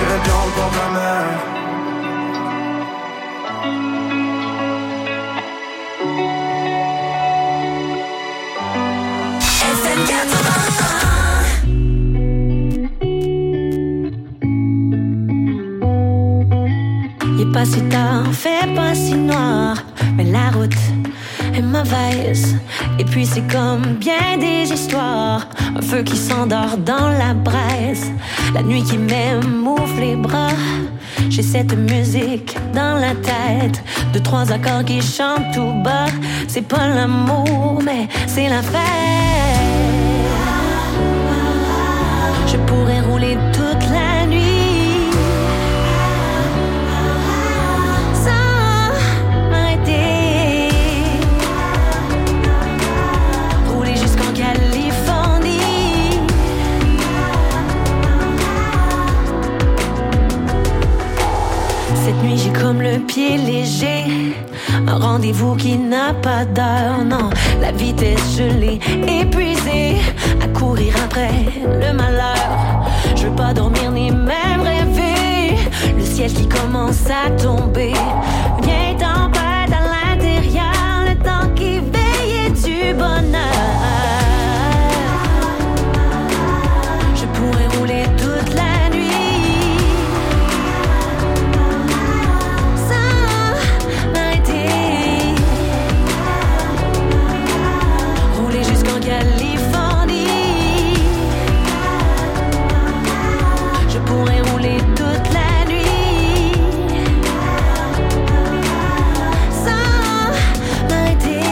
j'irai bien au bord de la mer. Il est pas si tard, fait pas si noir, mais la route est mauvaise. Et puis c'est comme bien des histoires, un feu qui s'endort dans la braise, la nuit qui m'ouvre les bras. J'ai cette musique dans la tête, de trois accords qui chantent tout bas. C'est pas l'amour, mais c'est la fête. Je pourrais rouler toute la nuit sans m'arrêter, rouler jusqu'en Californie. Cette nuit j'ai comme le pied léger, un rendez-vous qui n'a pas d'heure, non. La vitesse je l'ai épuisée, à courir après le malheur. Je veux pas dormir ni même rêver, le ciel qui commence à tomber. Viens tempête à l'intérieur, le temps qui veille du bonheur. Je pourrais rouler toute la nuit sans m'arrêter, rouler jusqu'en Californie. Je pourrais rouler toute la nuit sans m'arrêter.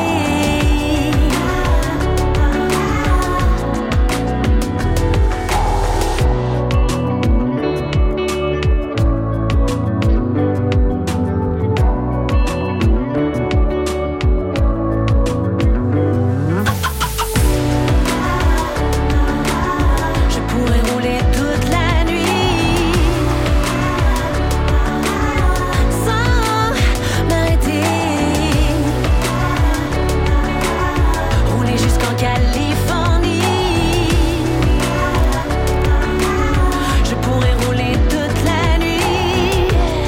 Je pourrais rouler toute la nuit sans m'arrêter, rouler jusqu'en Californie. Je pourrais rouler toute la nuit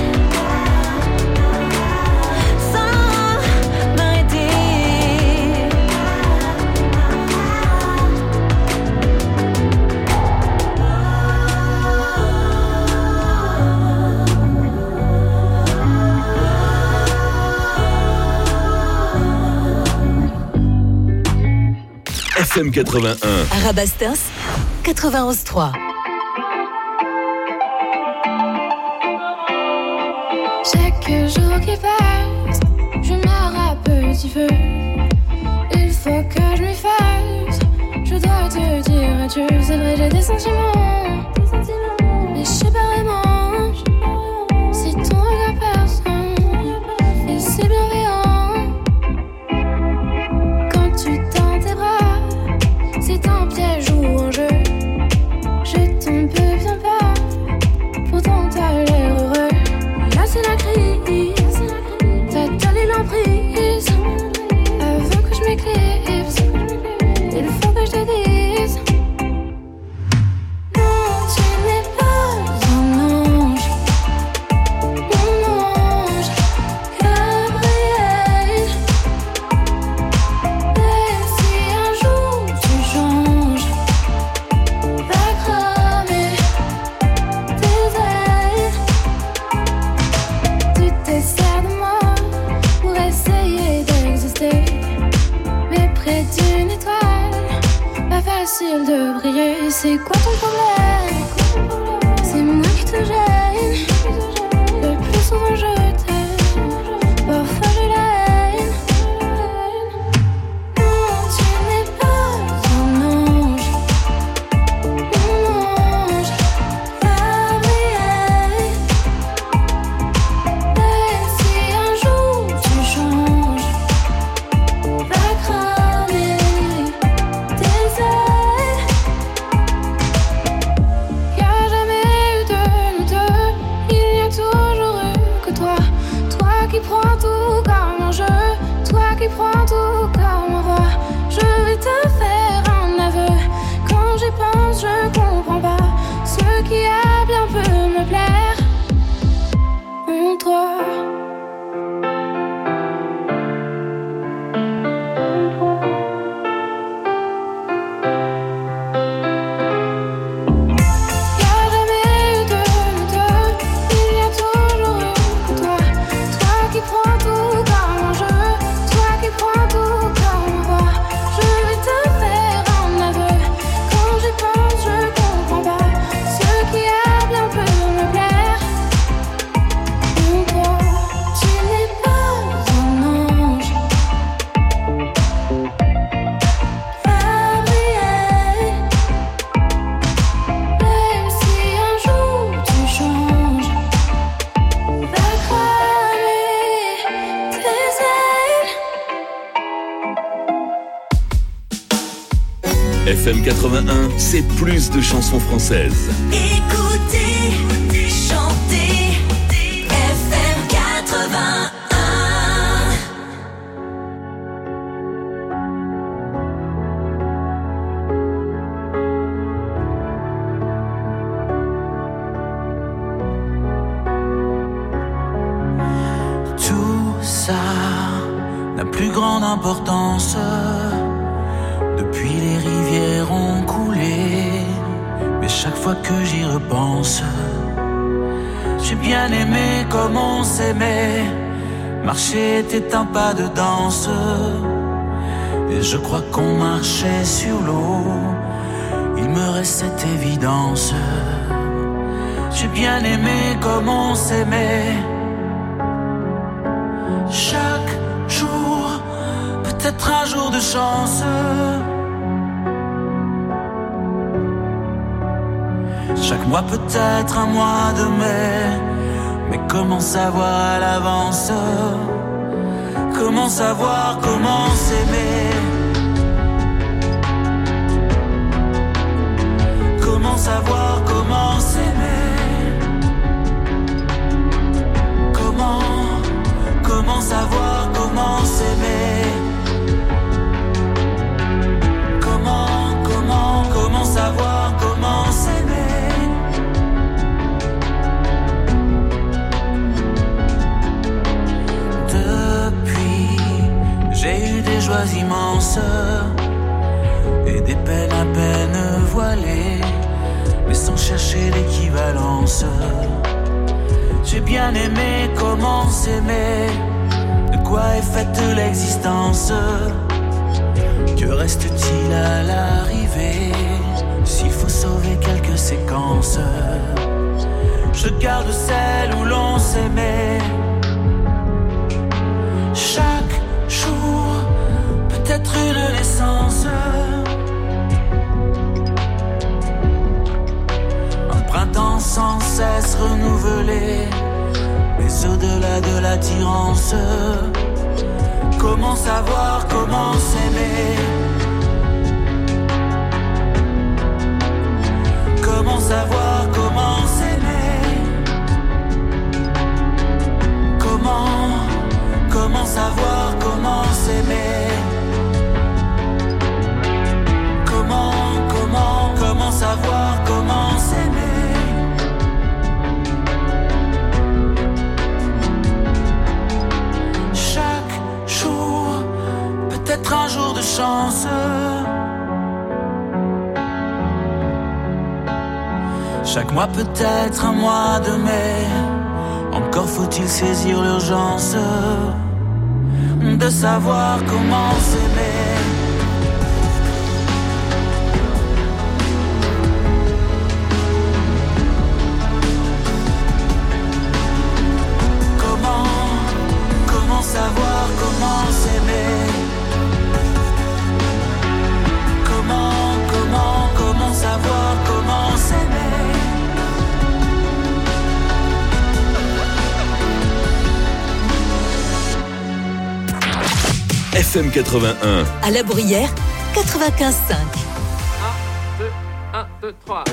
sans m'arrêter. FM 81. Arabasters 91.3. Chaque jour qui passe, je meurs à petit feu. Il faut que je m'y fasse. Je dois te dire adieu. C'est vrai, j'ai des sentiments, mais je sais pas vraiment si ton regard personne est si bienveillant. Quand tu tends tes bras, c'est un piège ou un jeu. Je tombe bien pas, pourtant t'as l'air heureux. Là c'est la crise, t'as donné l'emprise. Avant que je m'éclipse, il faut que je te dise: non, tu n'es pas un ange, mon ange, Gabriel. Même si un jour tu changes, va cramer tes ailes. Tu te sers de moi pour essayer d'exister, mais près d'une étoile, pas facile de briller. C'est quoi ton problème? C'est moi qui te gêne. Le plus souvent je t'aime, parfois j'ai la haine. Non, tu n'es pas un ange, mon ange, Gabriel. Même si un jour tu changes, va cramer tes ailes. FM 81, c'est plus de chansons françaises. Écoutez, chantez, FM 81. Grande importance. Depuis les rivières ont coulé, mais chaque fois que j'y repense, j'ai bien aimé comme on s'aimait. Marcher était un pas de danse, et je crois qu'on marchait sur l'eau. Il me reste cette évidence. J'ai bien aimé comme on s'aimait. Chaque jour, peut-être un jour de chance. Chaque mois peut-être un mois de mai. Mais comment savoir à l'avance? Comment savoir comment s'aimer? Comment savoir comment s'aimer? Comment savoir comment s'aimer? Comment savoir comment s'aimer? Depuis, j'ai eu des joies immenses et des peines à peine voilées, mais sans chercher l'équivalence. J'ai bien aimé comment s'aimer. De quoi est faite l'existence? Que reste-t-il à l'arrivée? S'il faut sauver quelques séquences, je garde celle où l'on s'aimait. Chaque jour, peut-être une naissance. Un printemps sans cesse renouvelé, mais au-delà de l'attirance. Comment savoir comment s'aimer? Comment savoir comment s'aimer? Comment savoir comment s'aimer? Comment savoir comment s'aimer? Chaque jour, peut-être un jour de chance. Chaque mois peut-être un mois de mai. Encore faut-il saisir l'urgence de savoir comment s'aimer. Comment savoir comment s'aimer? Comment savoir comment s'aimer? FM 81. À La Bruyère, 95.5. 1, 2, 3.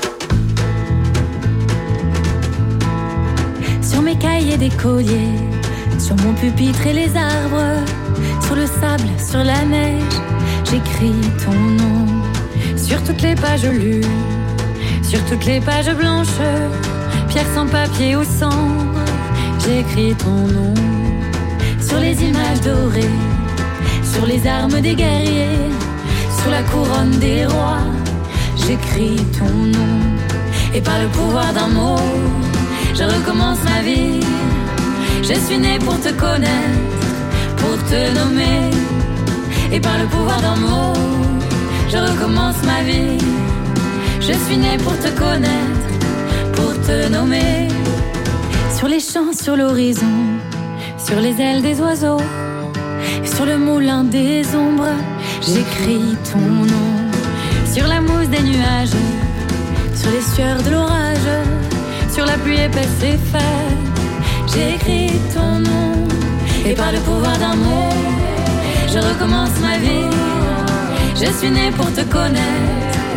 Sur mes cahiers d'écolier, sur mon pupitre et les arbres, sur le sable, sur la neige, j'écris ton nom. Sur toutes les pages lues, sur toutes les pages blanches, pierre sans papier ou cendre, j'écris ton nom. Sur les images dorées, sur les armes des guerriers, sur la couronne des rois, j'écris ton nom. Et par le pouvoir d'un mot, je recommence ma vie. Je suis née pour te connaître, pour te nommer. Et par le pouvoir d'un mot, je recommence ma vie. Je suis née pour te connaître, pour te nommer. Sur les champs, sur l'horizon, sur les ailes des oiseaux, sur le moulin des ombres, j'écris ton nom. Sur la mousse des nuages, sur les sueurs de l'orage, sur la pluie épaisse et faite, j'écris ton nom. Et par le pouvoir d'un mot, je recommence ma vie. Je suis née pour te connaître,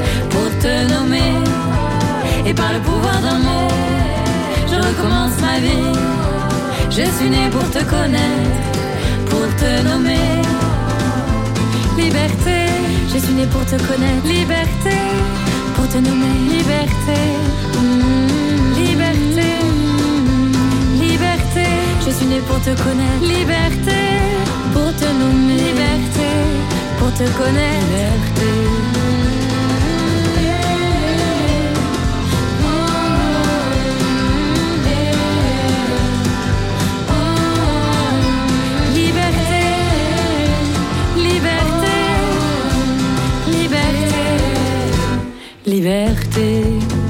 te nommer. Et par le pouvoir d'un mot, je recommence ma vie. Je suis née pour te connaître, pour te nommer. Liberté, je suis née pour te connaître. Liberté, pour te nommer. Liberté, liberté, liberté. Je suis née pour te connaître. Liberté, pour te nommer. Liberté, pour te connaître. Liberté. Liberté.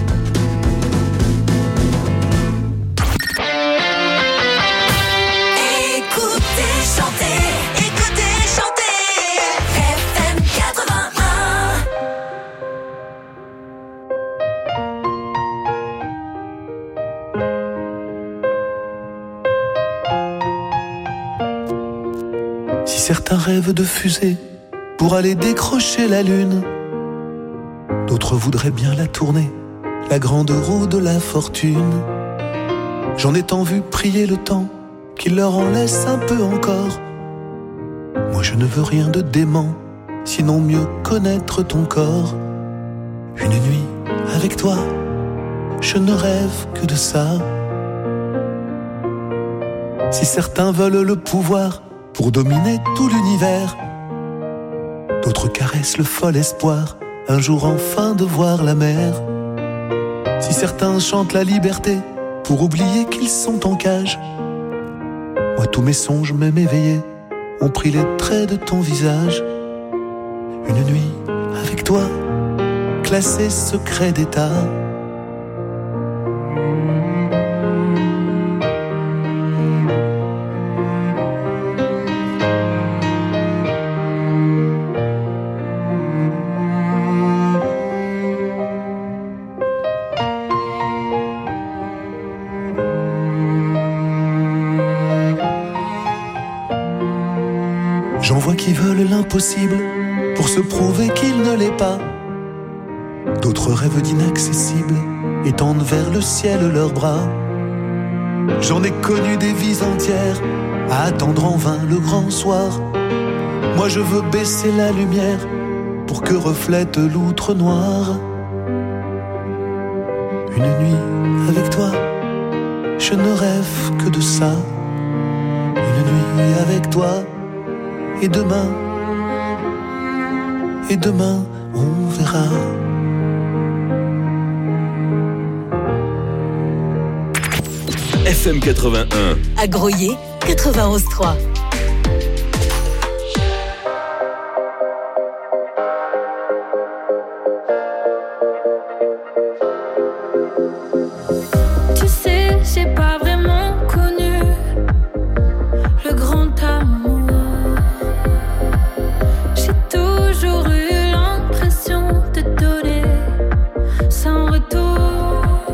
Écoutez, chantez, FM 81. Si certains rêvent de fusée pour aller décrocher la lune, d'autres voudraient bien la tourner, la grande roue de la fortune. J'en ai tant vu prier le temps qu'il leur en laisse un peu encore. Moi je ne veux rien de dément, sinon mieux connaître ton corps. Une nuit avec toi, je ne rêve que de ça. Si certains veulent le pouvoir pour dominer tout l'univers, d'autres caressent le fol espoir un jour enfin de voir la mer. Si certains chantent la liberté pour oublier qu'ils sont en cage, moi tous mes songes même éveillés ont pris les traits de ton visage. Une nuit avec toi, classé secret d'état. J'en vois qui veulent l'impossible pour se prouver qu'il ne l'est pas. D'autres rêvent d'inaccessible et tendent vers le ciel leurs bras. J'en ai connu des vies entières à attendre en vain le grand soir. Moi je veux baisser la lumière pour que reflète l'outre noir. Une nuit avec toi, je ne rêve que de ça. Une nuit avec toi, et demain on verra. FM 81. À Groyer, 91.3. Tu sais, j'ai pas vraiment connu le grand amour. J'ai toujours eu l'impression de donner sans retour.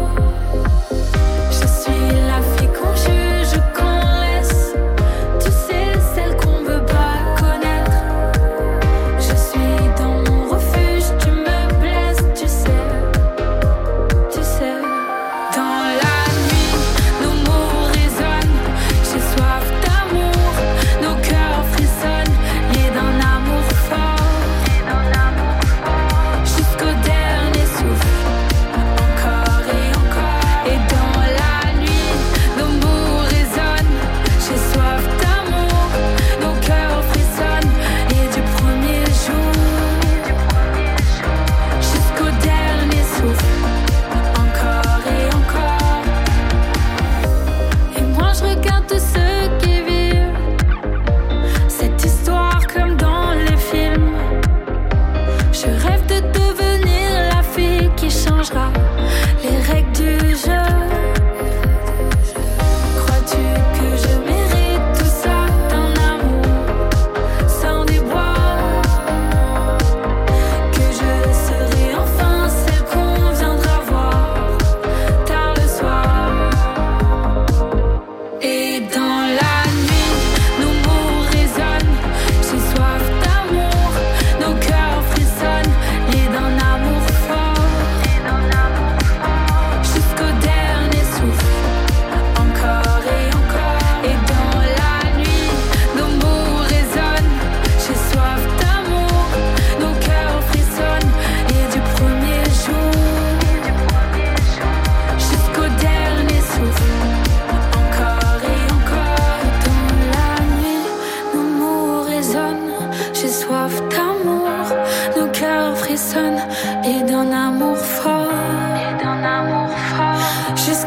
Je suis la fille qu'on juge, qu'on laisse. Tu sais,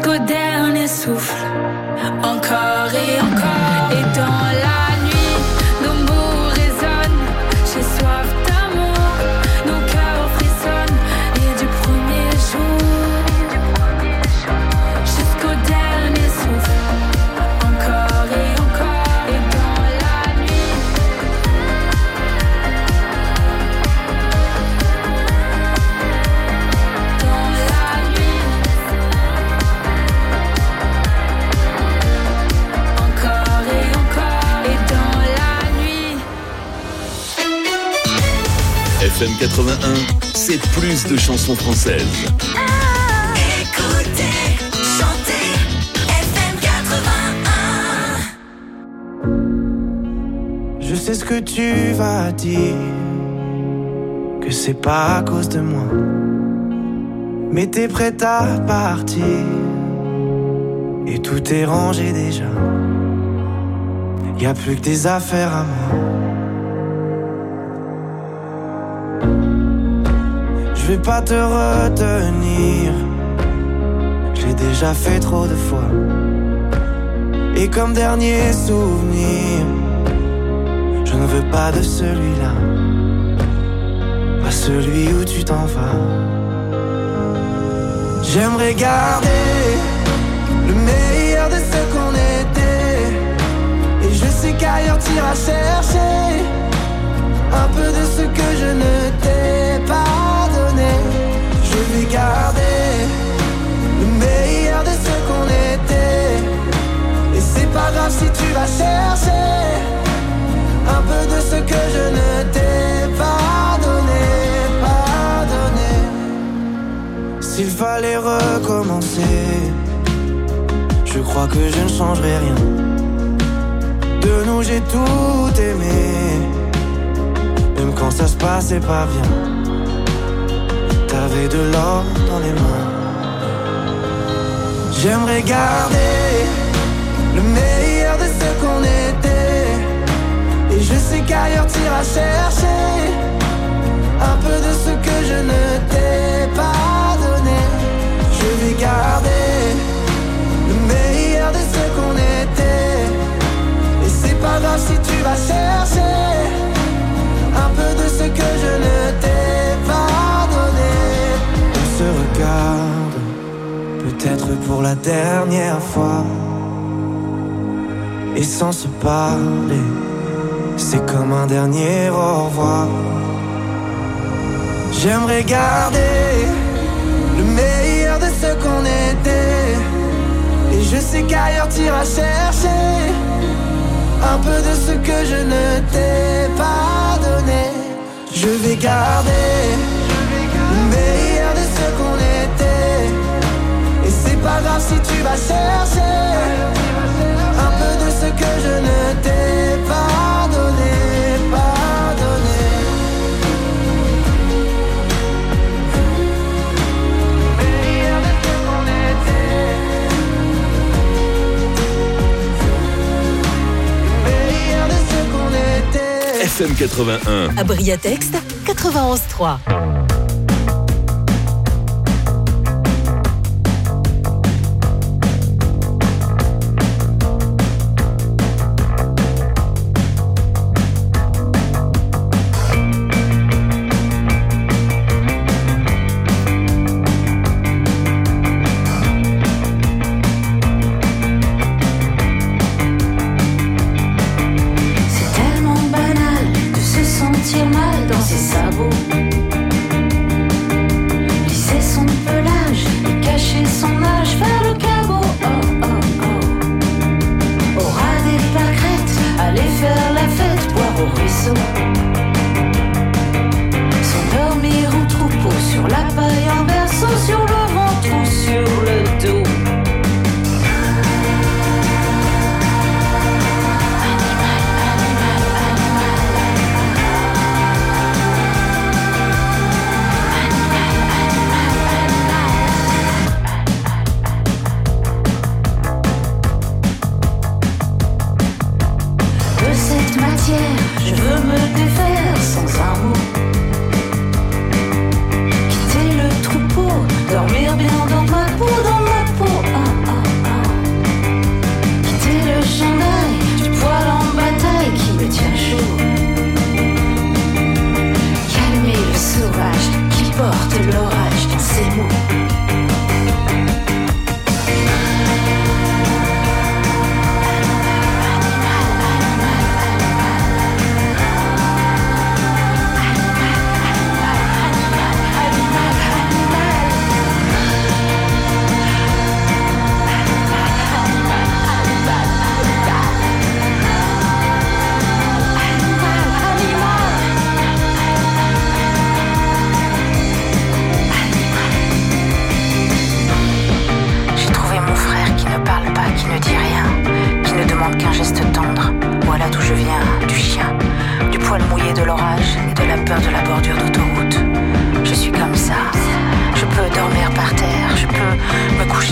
jusqu'au dernier souffle. Encore et encore. Et dans la nuit, nos mots résonnent. J'ai soif d'amour, nos cœurs frissonnent. Et du premier jour jusqu'au dernier souffle. Encore et encore. Et dans la nuit, dans la nuit, encore et encore. Et dans la nuit. FM 81, c'est plus de chansons françaises. Écoutez, chantez, FM 81. Je sais ce que tu vas dire, que c'est pas à cause de moi. Mais t'es prête à partir, et tout est rangé déjà. Y'a plus que des affaires à moi. Je vais pas te retenir, j'ai déjà fait trop de fois. Et comme dernier souvenir, je ne veux pas de celui-là, pas celui où tu t'en vas. J'aimerais garder le meilleur de ce qu'on était, et je sais qu'ailleurs t'iras chercher un peu de ce que je ne t'ai pas donné. Je vais garder le meilleur de ce qu'on était, et c'est pas grave si tu vas chercher un peu de ce que je ne t'ai pas donné, pas donné. S'il fallait recommencer, je crois que je ne changerai rien. De nous j'ai tout aimé, même quand ça se passait pas bien. T'avais de l'or dans les mains. J'aimerais garder le meilleur de ce qu'on était, et je sais qu'ailleurs t'iras chercher un peu de ce que je ne t'ai pas donné. Je vais garder le meilleur de ce qu'on était, et c'est pas grave si tu vas chercher un peu de ce que je ne t'ai pas donné. On se regarde, peut-être pour la dernière fois, et sans se parler, c'est comme un dernier au revoir. J'aimerais garder le meilleur de ce qu'on était, et je sais qu'ailleurs t'iras chercher un peu de ce que je ne t'ai pas donné. Je vais garder le meilleur de ce qu'on était, et c'est pas grave si tu vas chercher un peu de ce que je ne t'ai pas donné, pas donné. Le meilleur de ce qu'on était, le meilleur de ce qu'on était. FM 81. À Briatext, 91.3. C'est tellement banal de se sentir mal dans ses sabots.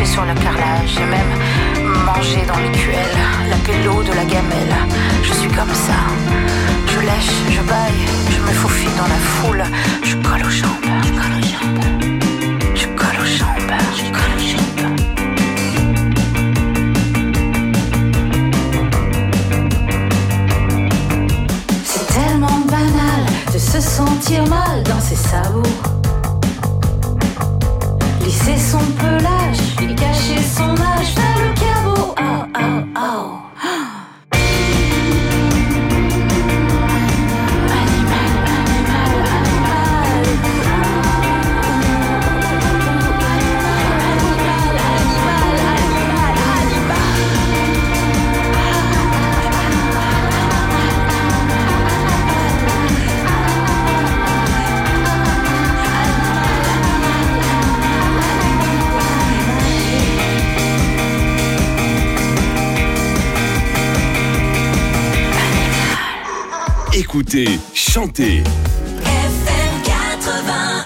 marché sur le carrelage, j'ai même mangé dans l'écuelle, lappé l'eau de la gamelle. Je suis comme ça, je lèche, je baille, je me faufile dans la foule, je colle aux jambes, je colle aux jambes, je colle aux jambes, je colle aux jambes. C'est tellement banal de se sentir mal dans ses sabots. Lisser son pelage, lui cacher son âge, faire le cabot. Oh, oh, oh. Écoutez, chantez. FM 81.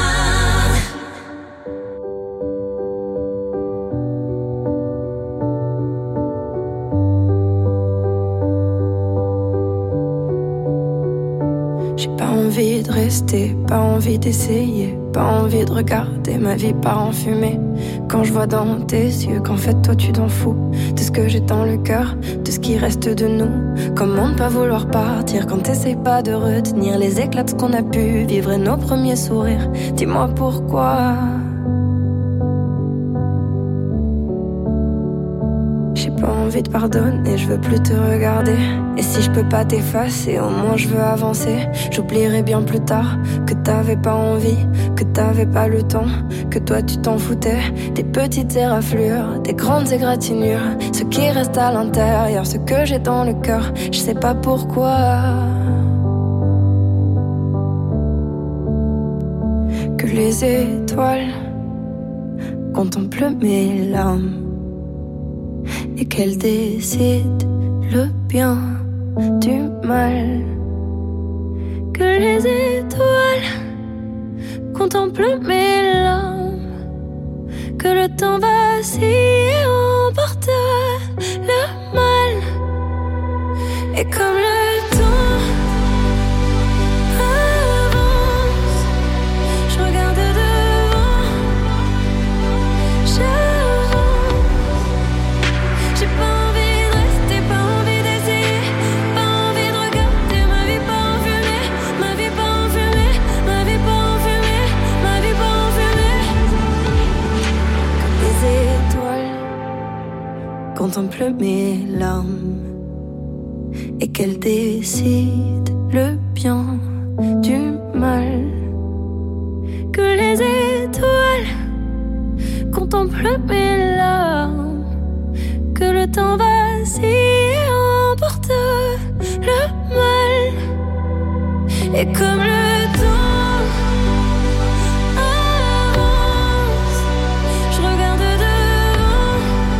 J'ai pas envie de rester, pas envie d'essayer, pas envie de regarder ma vie part en fumée. Quand je vois dans tes yeux qu'en fait toi tu t'en fous de ce que j'ai dans le cœur, de ce qui reste de nous. Comment ne pas vouloir partir quand t'essayes pas de retenir les éclats de ce qu'on a pu vivre et nos premiers sourires. Dis-moi pourquoi. J'ai pas envie de pardonner, je veux plus te regarder. Et si je peux pas t'effacer, au moins je veux avancer. J'oublierai bien plus tard que t'avais pas envie, que t'avais pas le temps, que toi tu t'en foutais. Des petites éraflures, des grandes égratignures, ce qui reste à l'intérieur, ce que j'ai dans le cœur, je sais pas pourquoi. Que les étoiles contemplent mes larmes et qu'elle décide le bien du mal. Que les étoiles contemplent mes larmes, que le temps vacille et emporte le mal. Et comme le temps avance, je regarde devant, j'ai pas envie de rester, pas envie d'essayer, pas envie de regarder ma vie pas en fumée, ma vie pas en fumée, ma vie pas en fumée, ma vie pas en fumée. Comme les étoiles contemplent mes larmes et qu'elles décident le bien du mal. Que les étoiles contemplent mes larmes, que le temps vacille et emporte le mal. Et comme le temps avance, je regarde devant,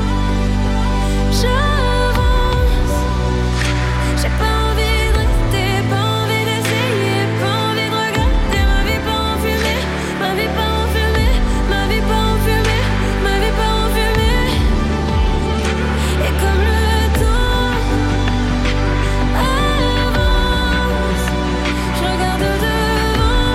j'avance. J'ai pas envie de rester, pas envie d'essayer, pas envie de regarder ma vie pas en fumée, ma vie pas en fumée, ma vie pas en fumée, ma vie pas en fumée. Et comme le temps avance, je regarde devant,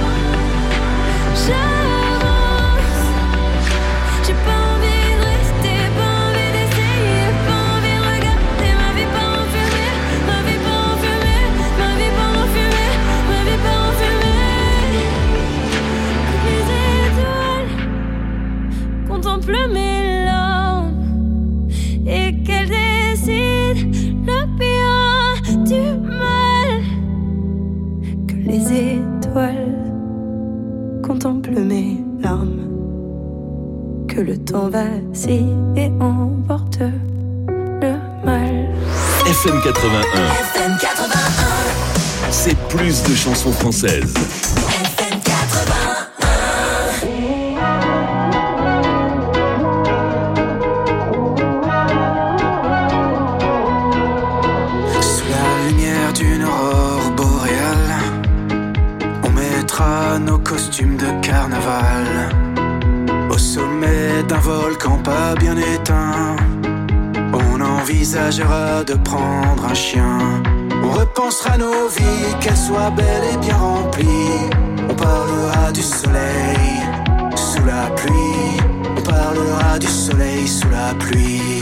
j'avance. J'ai pas envie de rester, pas envie d'essayer, pas envie de regarder ma vie pas en fumée, ma vie pas en fumée, ma vie pas en fumée, ma vie pas en fumée. Les étoiles contemplent mes larmes et qu'elles décident le bien du mal. Que les étoiles contemplent mes larmes, que le temps vacille et emporte le mal. FM 81, FM 81. c'est plus de chansons françaises. FM 81. Sous la lumière d'une aurore boréale, on mettra nos costumes de carnaval au sommet d'un vol volcan pas bien éteint. On envisagera de prendre un chien. On repensera nos vies, qu'elles soient belles et bien remplies. On parlera du soleil sous la pluie. On parlera du soleil sous la pluie.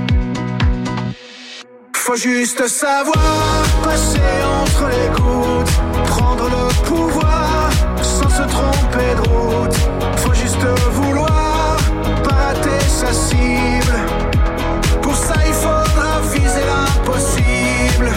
Faut juste savoir passer entre les gouttes, prendre le pouvoir sans se tromper de route. Faut juste vouloir pas rater sa cible. Pour ça il faudra viser l'impossible.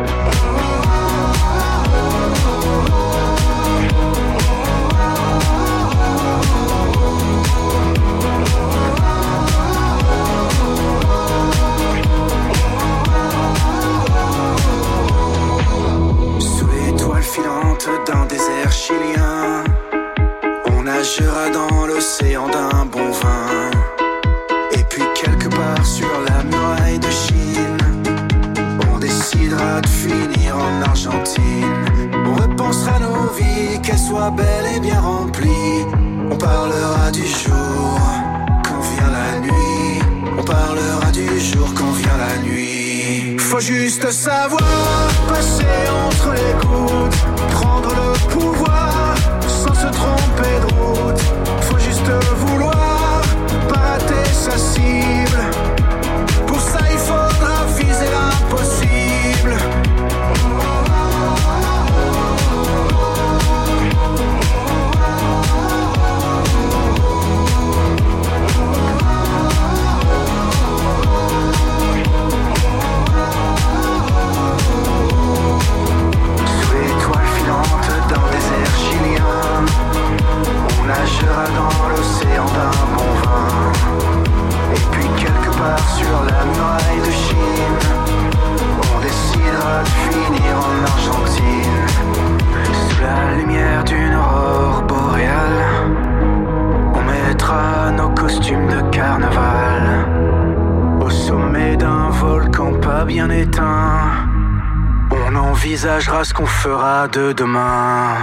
Filante d'un désert chilien, on nagera dans l'océan d'un bon vin. Et puis quelque part sur la muraille de Chine, on décidera de finir en Argentine. On repensera nos vies, qu'elles soient belles et bien remplies. On parlera du jour quand vient la nuit. On parlera du jour quand vient la nuit. Faut juste savoir passer entre les gouttes, prendre le pouvoir sans se tromper de route. Faut juste vouloir pas rater sa cible. Pour ça il faudra viser l'impossible. On nagera dans l'océan d'un bon vin. Et puis quelque part sur la muraille de Chine, on décidera de finir en Argentine. Sous la lumière d'une aurore boréale, on mettra nos costumes de carnaval. Au sommet d'un volcan pas bien éteint, on envisagera ce qu'on fera de demain.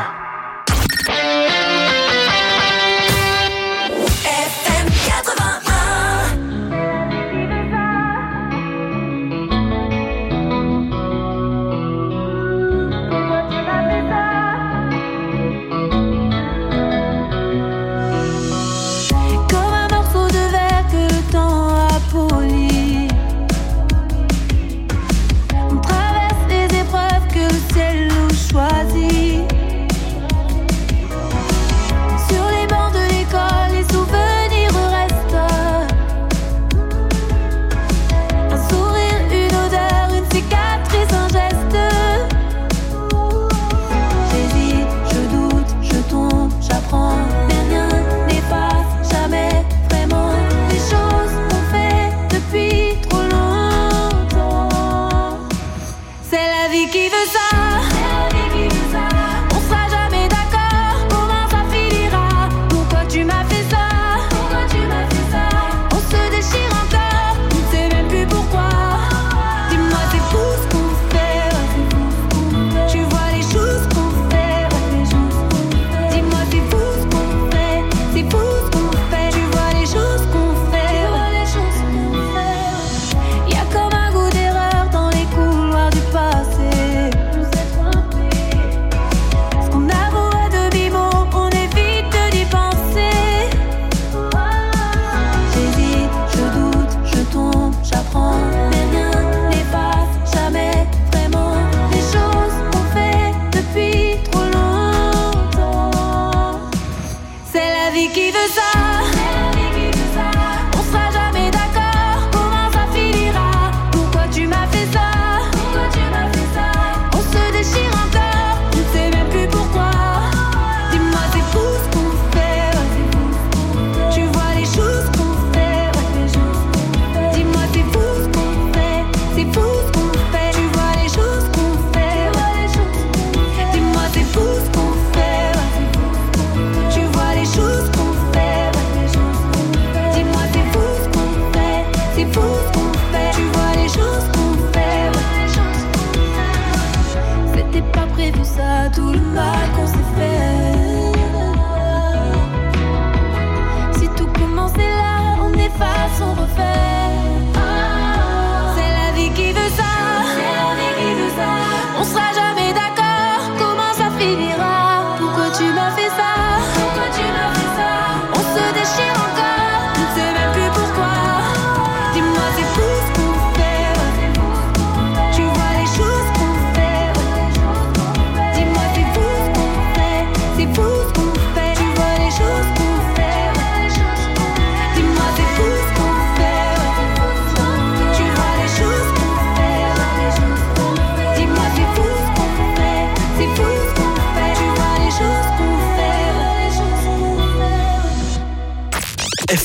On traverse les épreuves que le ciel nous choisit.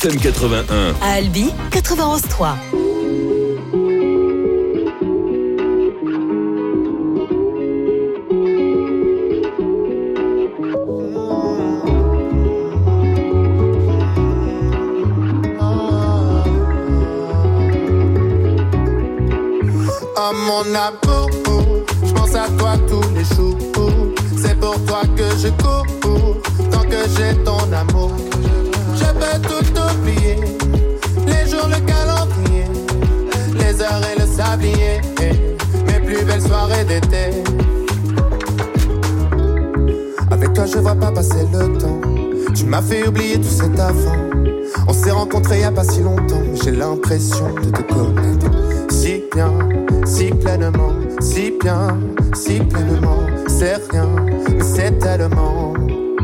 FM 81. À Albi, 91.3. Oh mon amour, je pense à toi tous les jours. C'est pour toi que je cours, tant que j'ai ton amour. Je peux tout oublier, les jours, le calendrier, les heures et le sablier, mes plus belles soirées d'été. Avec toi je vois pas passer le temps, tu m'as fait oublier tout cet avant. On s'est rencontrés y a pas si longtemps, mais j'ai l'impression de te connaître si bien, si pleinement, si bien, si pleinement. C'est rien, mais c'est tellement.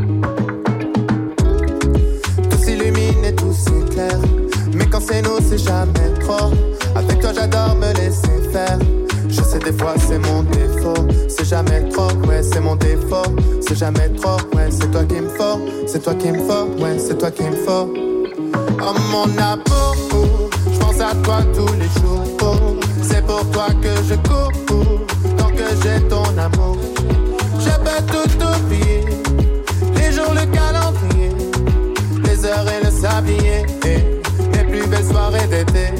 Tout s'illumine et tout s'éclaire, mais quand c'est nous c'est jamais trop. Avec toi j'adore me laisser faire. Je sais des fois c'est mon défaut, c'est jamais trop, ouais c'est mon défaut. C'est jamais trop, ouais c'est toi qui me faut, c'est toi qui me faut, ouais c'est toi qui me faut. Oh mon amour, je pense à toi tous les jours. C'est pour toi que je cours, tant que j'ai ton amour. Je peux tout oublier, les jours, le calendrier, les heures et le sablier, mes plus belles soirées d'été.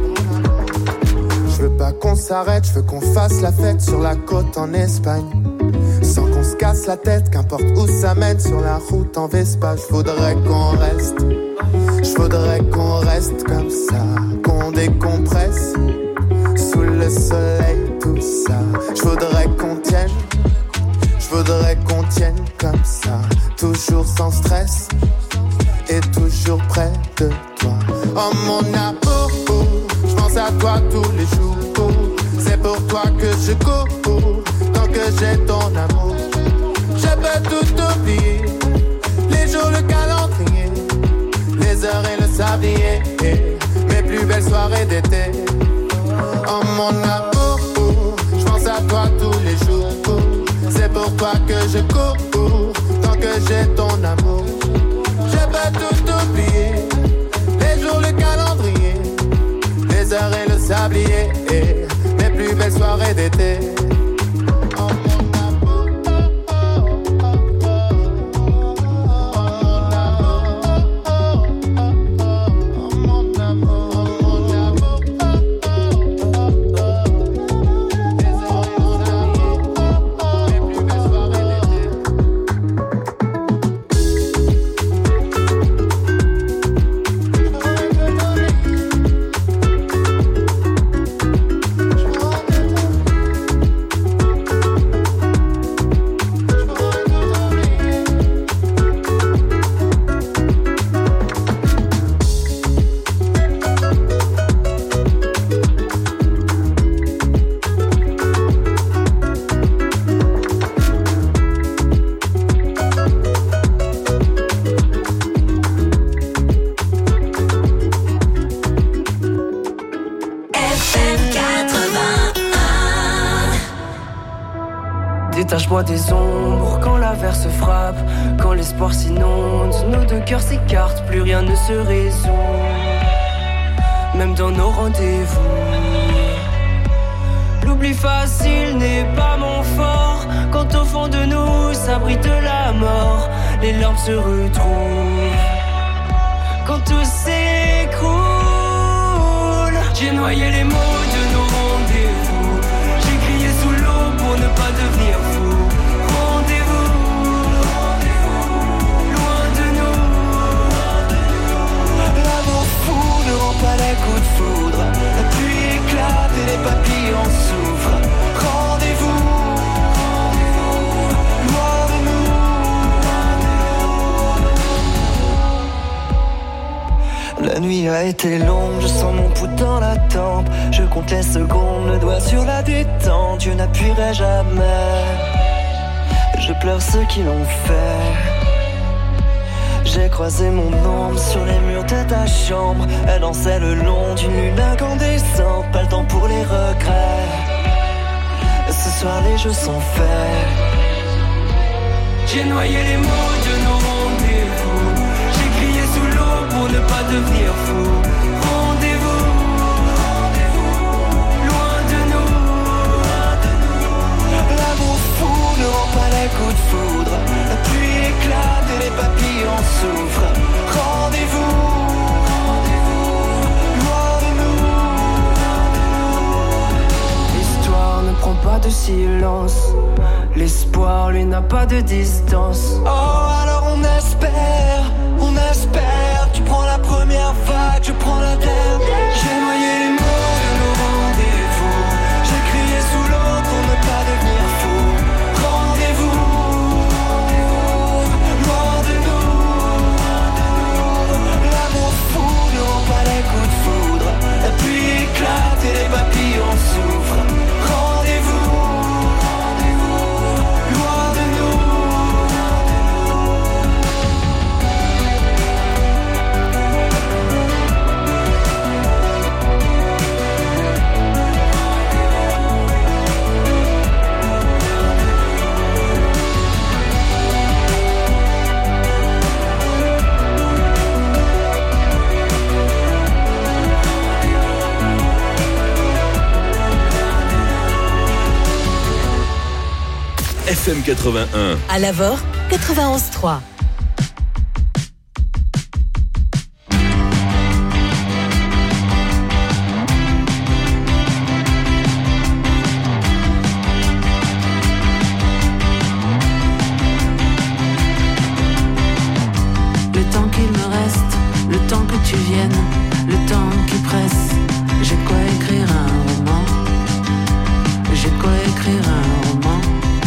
Je veux pas qu'on s'arrête, je veux qu'on fasse la fête sur la côte en Espagne. Sans qu'on se casse la tête, qu'importe où ça mène, sur la route en Vespa. Je voudrais qu'on reste, je voudrais qu'on reste comme ça, qu'on décompresse sous le soleil, tout ça. Je voudrais qu'on tienne, je voudrais qu'on tienne comme ça, toujours sans stress et toujours près de toi. Oh mon amour, je pense à toi tous les jours. C'est pour toi que je cours, tant que j'ai ton amour. Je peux tout oublier, les jours, le calendrier, les heures et le sablier, mes plus belles soirées d'été. Oh mon amour, je pense à toi tous les jours. C'est pour toi que je cours, tant que j'ai ton amour. Je peux tout oublier, les jours, le calendrier, les heures et le sablier, mes plus belles soirées d'été. Oh mon amour, oh mon amour, oh mon amour. Détache-moi des ombres quand l'averse frappe, quand l'espoir s'inonde, nos deux cœurs s'écartent, plus rien ne se résout, même dans nos rendez-vous. L'oubli facile n'est pas mon fort, quand au fond de nous s'abrite la mort, les larmes se retrouvent, quand tout s'écroule. J'ai noyé les mots de nos rendez-vous, j'ai crié sous l'eau pour ne pas devenir fou. Rendez-vous, loin de nous. L'amour fou ne rend pas les coups de foudre, la pluie éclate et les papillons souffrent. Rendez-vous, loin de nous. La nuit a été longue, je sens mon pouls dans la tempe. Je compte les secondes, le doigt sur la détente. Dieu n'appuierait jamais. Je pleure ceux qui l'ont fait. J'ai croisé mon ombre sur les murs de ta chambre. Elle dansait le long d'une lune incandescente. Pas le temps pour les regrets. Ce soir les jeux sont faits. J'ai noyé les mots de nos rendez-vous. J'ai crié sous l'eau pour ne pas devenir fou. Rendez-vous, loin de nous. L'amour fou ne rend pas les coups de foudre. La pluie éclate et les papillons souffrent. Rendez-vous, loin de nous. L'histoire ne prend pas de silence. L'espoir, lui, n'a pas de distance. Oh, alors on espère. Tu prends la première vague, je prends la dernière. J'ai noyé les mots de nos rendez-vous. J'ai crié sous l'eau pour ne pas devenir fou. Rendez-vous, loin de nous. L'amour fou ne rend pas les coups de foudre. La pluie éclate et les papillons souffrent. Rendez-vous, loin de nous. FM 81. À Lavore, 91.3. Le temps qu'il me reste, le temps que tu viennes, le temps qui presse. J'ai de quoi écrire un roman. J'ai de quoi écrire un roman.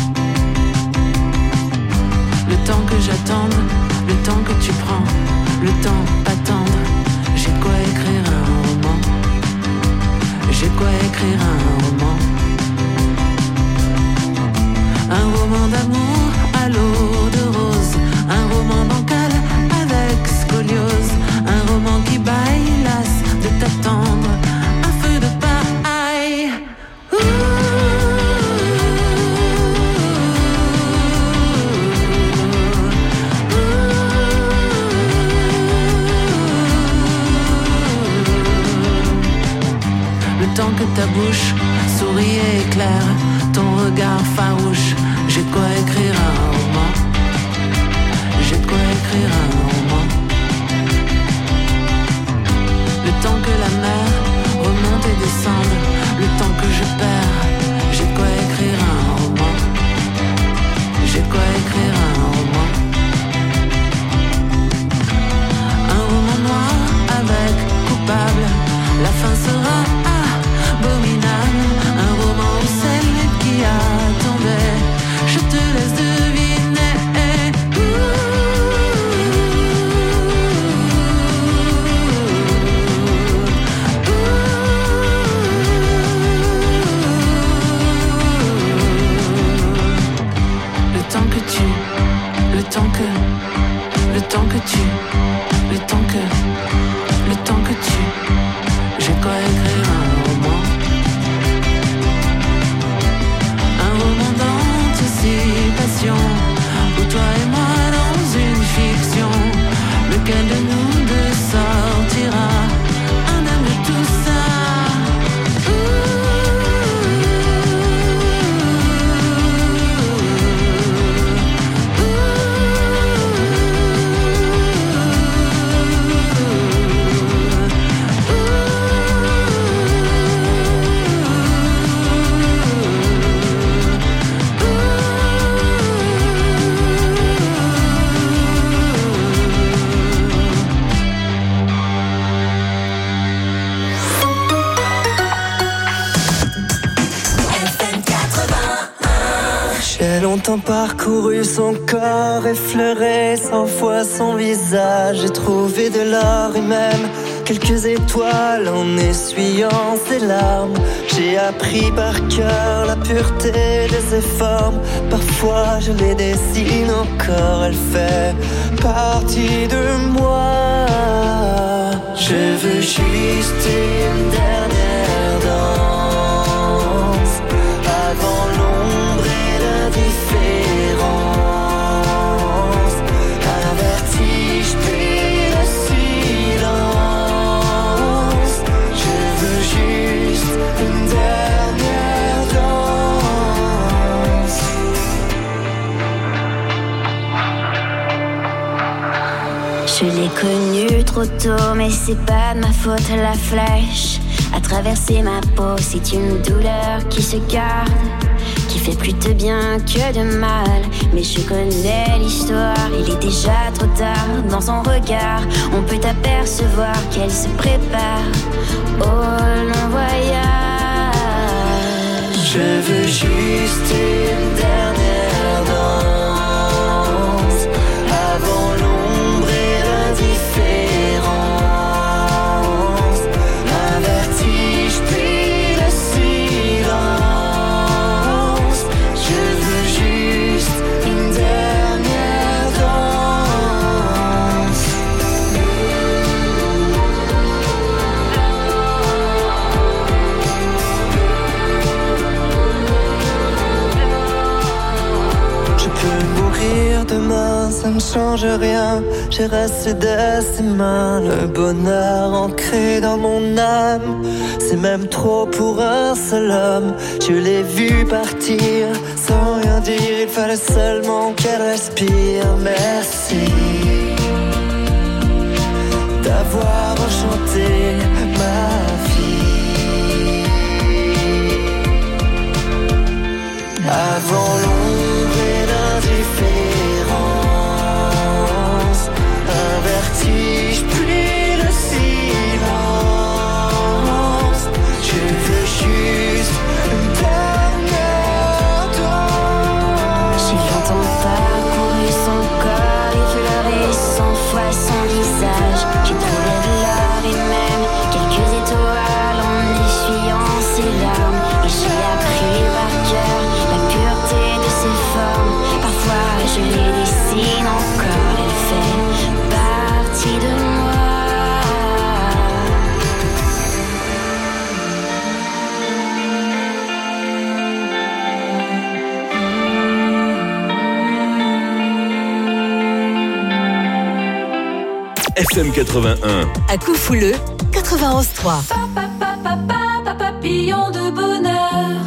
Le temps que j'attende, le temps que tu prends, le temps attendre. J'ai de quoi écrire un roman. J'ai de quoi écrire un roman. Un roman d'amour à l'eau de rose. Un roman bancal avec scoliose. Un roman qui baille las de t'attendre. Un feu de paille. Le temps que ta bouche sourit et éclaire ton regard farouche. J'ai de quoi écrire un roman. J'ai de quoi écrire un roman. Le temps que la mer remonte et descende. Le temps que je perds. J'ai de quoi écrire un roman. J'ai de quoi écrire un roman. Un roman noir avec coupable. La fin sera abominable. Un roman où celle qui attendait. Je te laisse deviner. Le temps que tu, le temps que, le temps que tu, le temps que, le temps que tu. J'ai quoi écrire un roman. Un roman d'anticipation. Où toi et moi dans une fiction. Lequel de nous deux sortira indemne de tout ça. J'ai longtemps parcouru son corps, effleuré 100 fois son visage. J'ai trouvé de l'or et même quelques étoiles en essuyant ses larmes. J'ai appris par cœur la pureté de ses formes. Parfois je les dessine encore, elle fait partie de moi. Je veux juste une dernière danse avant l'ombre et l'indifférence. Un vertige puis le silence. connu trop tôt, mais c'est pas de ma faute. La flèche a traversé ma peau, c'est une douleur qui se garde, qui fait plus de bien que de mal. Mais je connais l'histoire, il est déjà trop tard. Dans son regard, on peut apercevoir qu'elle se prépare au long voyage. Je veux juste une dernière danse avant l'ombre et l'indifférence. Un vertige puis le silence. Je veux juste une dernière danse. Je peux mourir demain, ça ne change rien. J'ai resté de ses mains, le bonheur ancré dans mon âme. C'est même trop pour un seul homme. Je l'ai vu partir sans rien dire, il fallait seulement qu'elle respire. Merci d'avoir enchanté ma vie. Avant l'ombre et l'indifférence, un vertige puis le silence. Je veux juste une dernière danse. J'ai longtemps parcouru son corps, effleuré 100 fois son visage. J'ai trouvé de l'or et même quelques étoiles en essuyant ses larmes. Et j'ai appris par cœur la pureté de ses formes. Parfois je les dessine encore, elle fait partie de moi. FM 81. À Coufouleux, 91.3. Papillon de bonheur,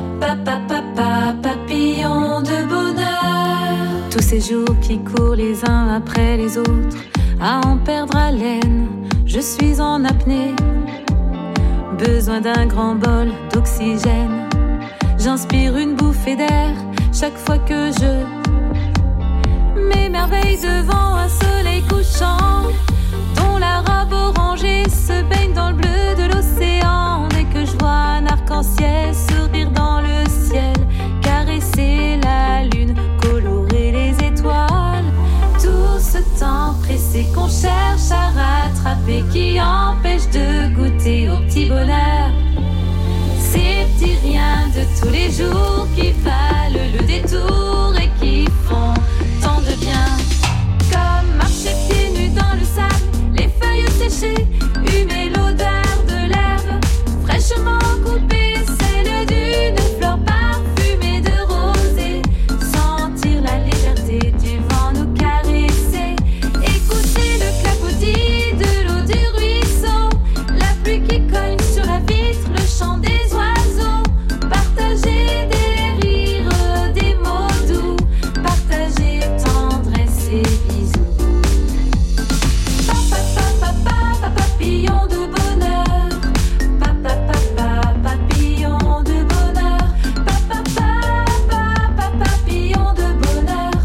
papillon de bonheur. Tous ces jours qui courent les uns après les autres, à en perdre haleine, je suis en apnée. Besoin d'un grand bol d'oxygène, j'inspire une bouffée d'air chaque fois que je m'émerveille devant un soleil couchant, dont la robe orangée se baigne dans le bleu de l'océan. Dès que je vois un arc-en-ciel sourire dans le ciel, caresser la lune, colorer les étoiles, tout ce temps pressé qu'on cherche à rattraper, qui empêche de goûter au petit bonheur. Ces petits riens de tous les jours qui valent le détour et qui font tant de bien. Comme marcher pieds nus dans le sable, les feuilles séchées, humer l'odeur de l'herbe fraîchement coupée, celle d'une fleur parfumée de rosée. Sentir la légèreté du vent nous caresser, écouter le clapotis de l'eau du ruisseau, la pluie qui colle sur la vitre, le chant des oiseaux, partager des rires, des mots doux, partager tendresse et bisous. Papillon de bonheur, papillon de bonheur, papillon de bonheur,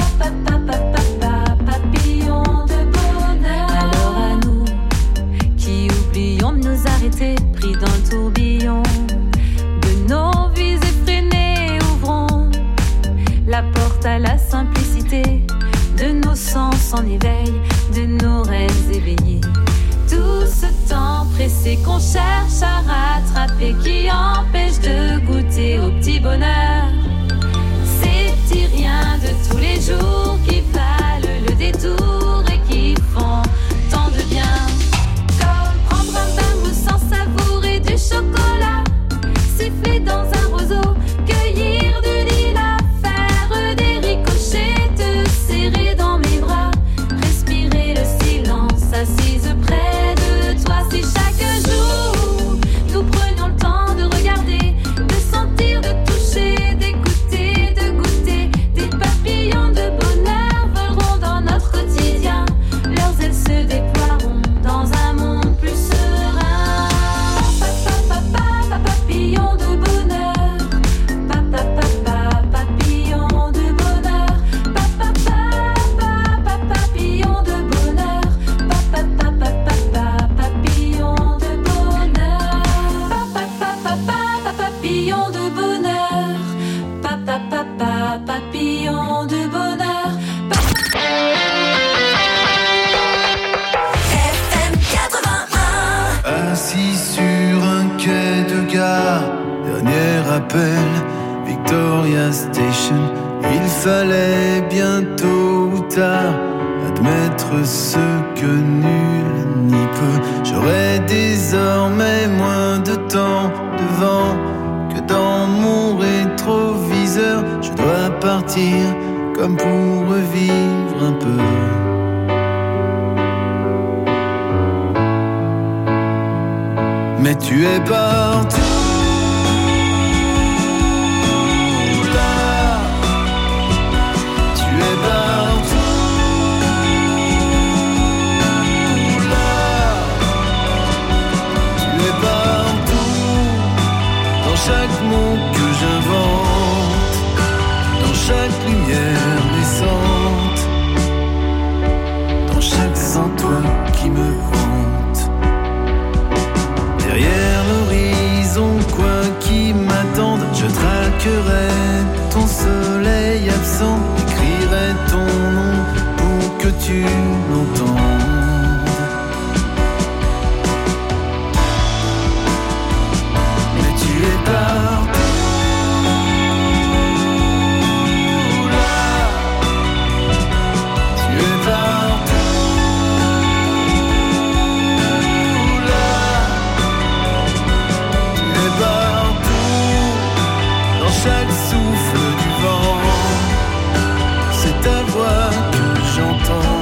papillon de bonheur. Alors à nous qui oublions de nous arrêter, pris dans le tourbillon de nos vies effrénées, ouvrons la porte à la simplicité de nos sens en éveil, de nos rêves éveillés. Tout ce temps pressé qu'on cherche à rattraper, qui empêche de goûter au petit bonheur. Ces petits riens de tous les jours qui valent le détour et qui font tant de bien. Comme prendre un bain moussant, savourer du chocolat, siffler dans un roseau, cueillir du lilas, faire des ricochets, te serrer dans mes bras, respirer le silence, assise près de toi. Si chaque jour nous prenions le temps de regarder, de sentir, de toucher, d'écouter, de goûter, des papillons de bonheur voleront dans notre quotidien. gare, dernier appel, Victoria Station. Il fallait bien tôt ou tard admettre ce que nul n'y peut. J'aurai désormais moins de temps devant que dans mon rétroviseur. Je dois partir comme pour revivre un peu. Mais tu es partout. Chaque mot que j'invente, dans chaque lumière naissante, dans chaque sans toi qui me hante. Derrière l'horizon, quoi qui m'attende, je traquerai ton soleil absent, écrirai ton nom pour que tu l'entendes. Chaque souffle du vent, c'est ta voix que j'entends.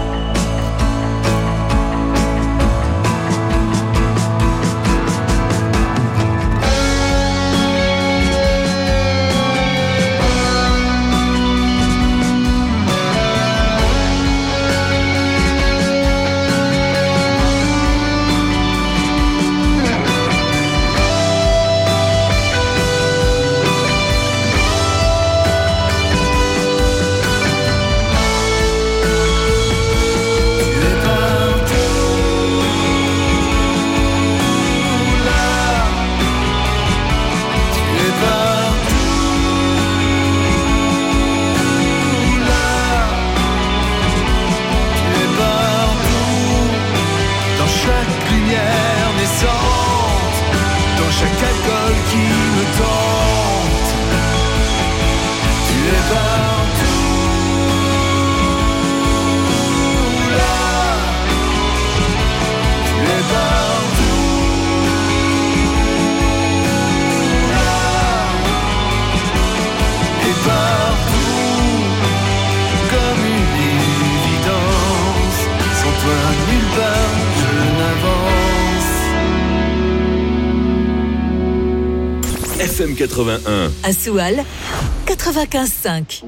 FM 81. À Soual, 95.5.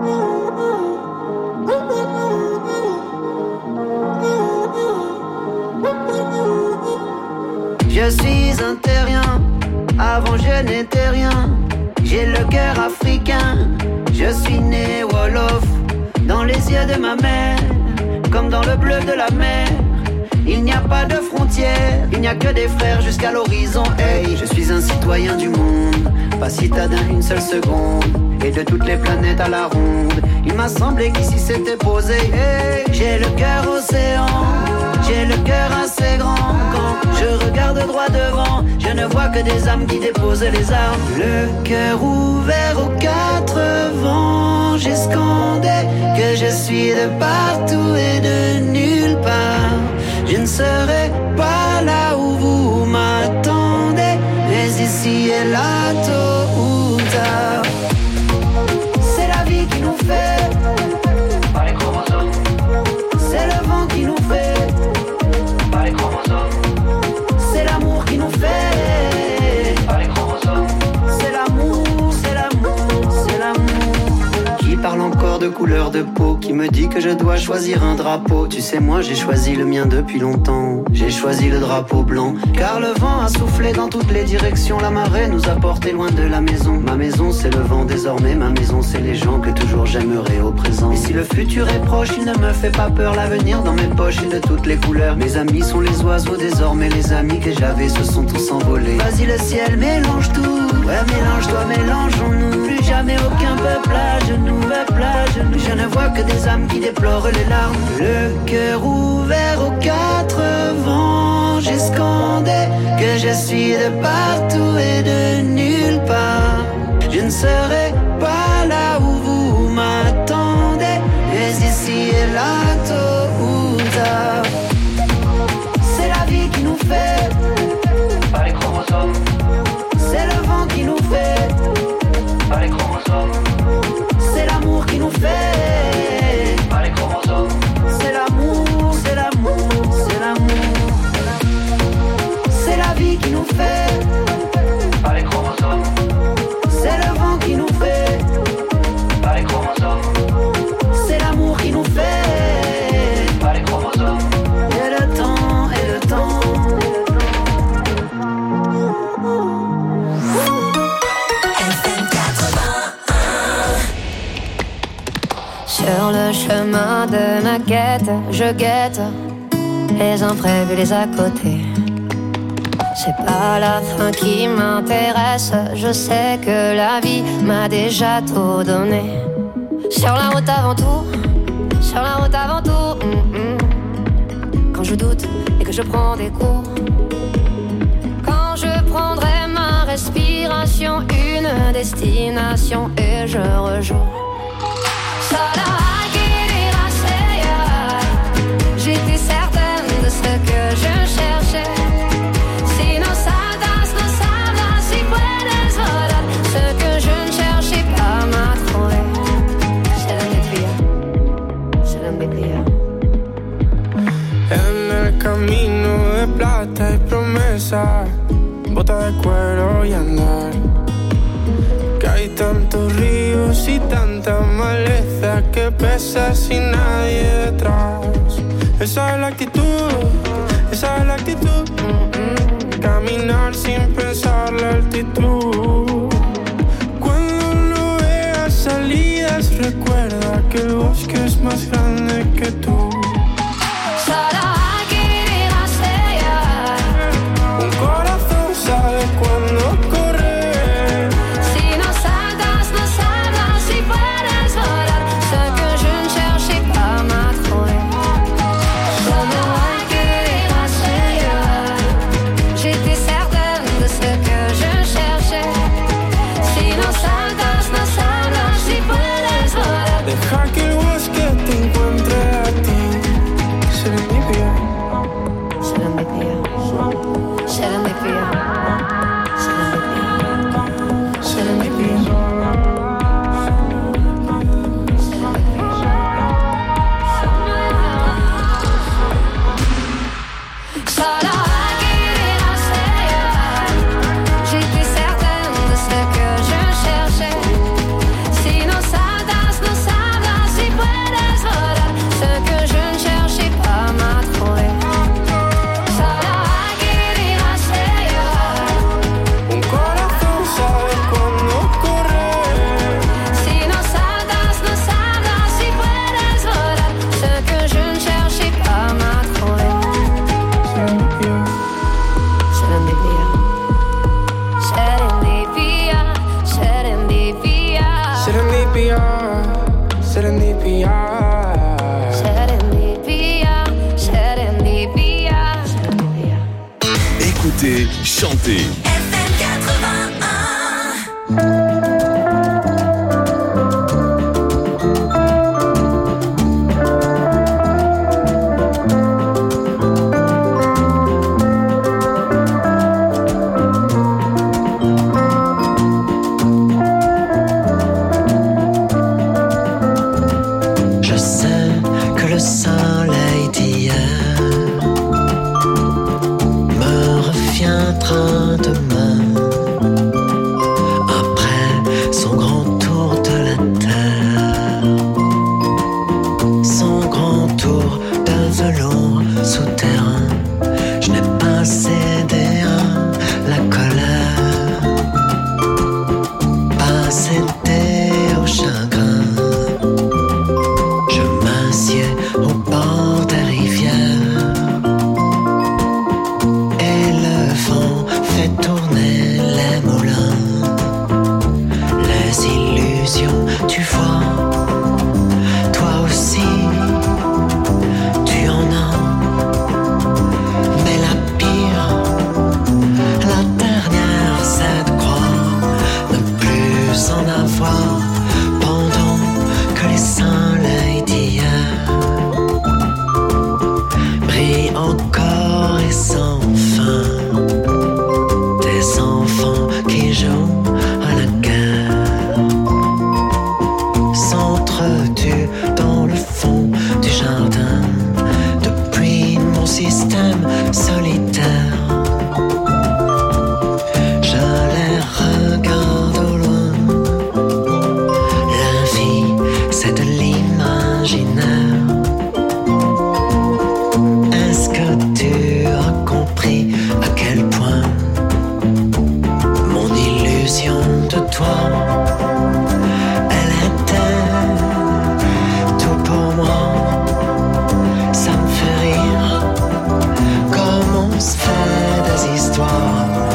Je suis un terrien, avant je n'étais rien. J'ai le cœur africain, je suis né Wolof. Dans les yeux de ma mère, comme dans le bleu de la mer. Il n'y a pas de frontières, il n'y a que des frères jusqu'à l'horizon. Hey, je suis un citoyen du monde, pas citadin une seule seconde. Et de toutes les planètes à la ronde, il m'a semblé qu'ici c'était posé. Hey, j'ai le cœur océan, j'ai le cœur assez grand. Quand je regarde droit devant, je ne vois que des âmes qui déposent les armes. Le cœur ouvert aux quatre vents, j'ai scandé que je suis de partout et de nulle part. Je ne serai pas là où vous m'attendez, mais ici et là, tôt ou tard. C'est la vie qui nous fait, par les chromosomes. C'est le vent qui nous fait, par les chromosomes. C'est l'amour qui nous fait, par les chromosomes. C'est l'amour, c'est l'amour, c'est l'amour. Qui parle encore de couleur de peau, qui me dit que je dois choisir un drapeau. Tu sais, moi j'ai choisi le mien depuis longtemps. J'ai choisi le drapeau blanc, car le vent a soufflé dans toutes les directions. La marée nous a portés loin de la maison. Ma maison c'est le vent désormais, ma maison c'est les gens que toujours j'aimerai au présent. Et si le futur est proche, il ne me fait pas peur. L'avenir dans mes poches est de toutes les couleurs. Mes amis sont les oiseaux désormais, les amis que j'avais se sont tous envolés. Vas-y le ciel, mélange tout, ouais mélange-toi, mélangeons-nous. Plus jamais aucun peuple à genoux, peuple à genoux. Je ne vois que des âmes qui déplorent les larmes. Le cœur ouvert aux quatre vents, quand j'ai scandé que je suis de partout et de nulle part. Je ne serai pas là où vous m'attendez, mais ici et là, tôt ou tard. C'est la vie qui nous fait, pas les chromosomes. C'est le vent qui nous fait, pas les chromosomes. C'est l'amour qui nous fait, pas les chromosomes. C'est l'amour, c'est l'amour, c'est l'amour. C'est la vie qui nous fait, pas les chromosomes. C'est le vent qui nous fait, pas les chromosomes. C'est l'amour qui nous fait, pas les chromosomes. Et le temps, et le temps. FM 81. Sur le chemin de ma quête, je guette les imprévus, les à côté. C'est pas la fin qui m'intéresse, je sais que la vie m'a déjà tout donné. Sur la route avant tout, sur la route avant tout. Quand je doute et que je prends des coups, quand je prendrai ma respiration, une destination et je rejoue. J'étais certaine de ce que je cherchais. Si nos sadas, si puedes volar, ce que je ne cherchais pas m'a trouvé. Se lo envidia. En el camino de plata y promesa, bota de cuero y andar. Que hay tantos ríos y tanta maleza que pesa sin nadie detrás. Esa es la actitud, esa es la actitud. Caminar sin pensar la altitud. Cuando no veas salidas, recuerda que el bosque es más grande que tú. Un corazón sabe cuándo correr. Si no saltas, si puedes volar, ce que je ne cherchais pas m'a trouvé. J'étais certaine de ce que je cherchais. Si no saltas, si puedes volar. Deja que el bosque te encuentre a ti. Serendipia. Serendipia. Serendipia. Serendipia. J'étais certaine de ce que je cherchais. Si no saltas, si puedes volar, ce que je ne cherchais pas m'a trouvé. Un corazón sabe cuándo correr. Si no saltas, si puedes volar, ce que je ne cherchais pas m'a trouvé. Serendipia. Serendipia. Serendipia. Serendipia. Serendipia. Serendipia. Serendipia. Serendipia. Écoutez, chantez. FM 81. Je sais que le soleil d'hier me reviendra demain.